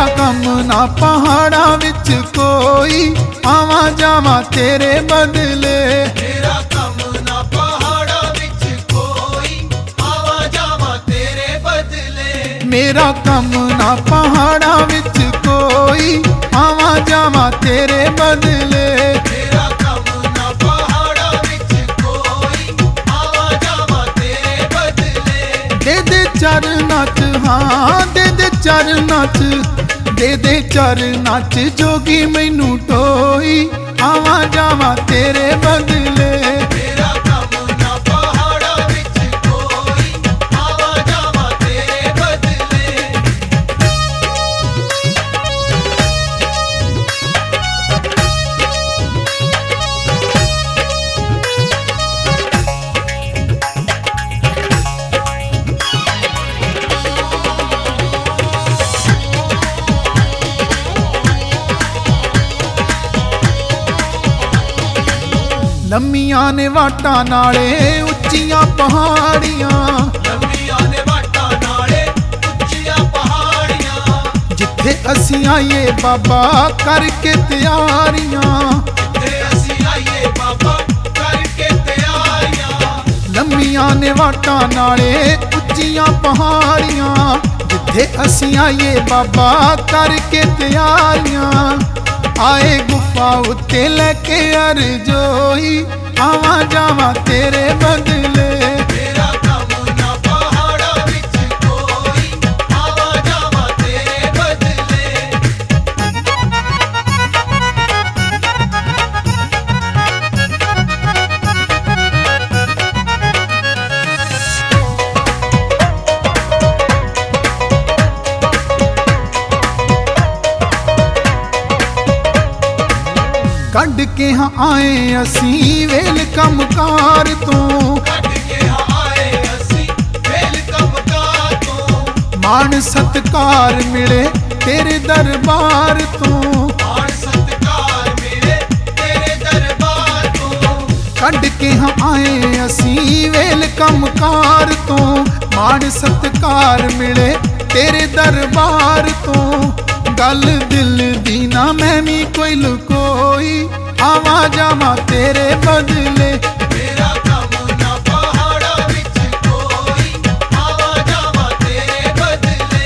मेरा कम ना पहाड़ा विच कोई, आवा जावा तेरे बदले। मेरा कम ना पहाड़ा विच कोई, आवा जावा तेरे बदले। मेरा कम ना पहाड़ा विच कोई, आवा जावा तेरे बदले। मेरा कम ना पहाड़ा विच कोई, आवा जावा तेरे बदले। दे दे चरना च, हाँ दे दे चरना च, दे दे चरना च जोगी मैनू टोई, आवा जावा तेरे बदले। मेरा कम ना पहाड़ा विच कोई, आवा जावा तेरे बदले। लम्मियां ने वाटा नाले उच्चियां पहाड़ियां, लंबियां ने वाटा नाले उच्चियां पहाड़ियां। जिथे असी आइए बाबा करके तैयारियां। जिथे असी आइए बाबा करके तैयारियां। लम्मियां ने वाटा नाले उच्चियां पहाड़ियां, जिथे असी आइए बाबा करके तैयारियां। आए गुफा उत्ते लेके अरजोई, आवा जावा तेरे बदले। मेरा कम ना पहाड़ा विच कोई, आवा जावा तेरे बदले। कढ़ के हाँ आए असी वेल कमकार तो, कट के आए असी वेल कमकार तो। मान सत्कार मिले तेरे दरबार तो। मान सत्कार मिले तेरे दरबार तो। कढ़ के हाँ आए असी वेल कमकार तो, मान सत्कार मिले तेरे दरबार तो। गल दिल दी ना मैं भी कोई लुकोई, आवा जावा तेरे बदले। मेरा कम ना पहाड़ा विच कोई, आवा जावा तेरे बदले।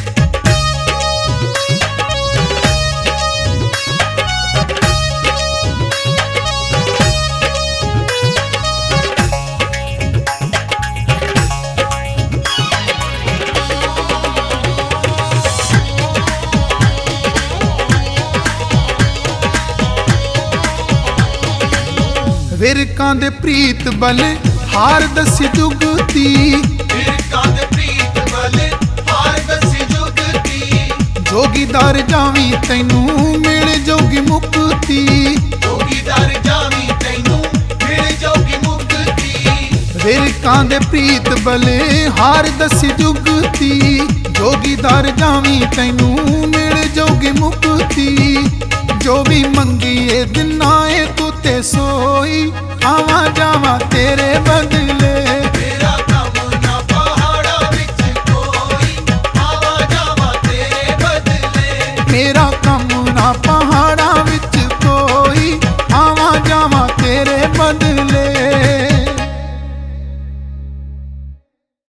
विरकां दे प्रीत बल हार दसी जुगती, विरकां दे प्रीत बल हार दसी जुगती। जोगीदार जावी तैनू मिल जोगी मुक्ति। जोगीदार जावी तैनू मिल जोगी मुक्ति। विरकां दे प्रीत बल हार दसी जुगती, जोगीदार जावी तैनू मिल जोगी मुक्ति। जो भी मंगी ए दिना ए तू ते सोई, आवा जावा तेरे बदले।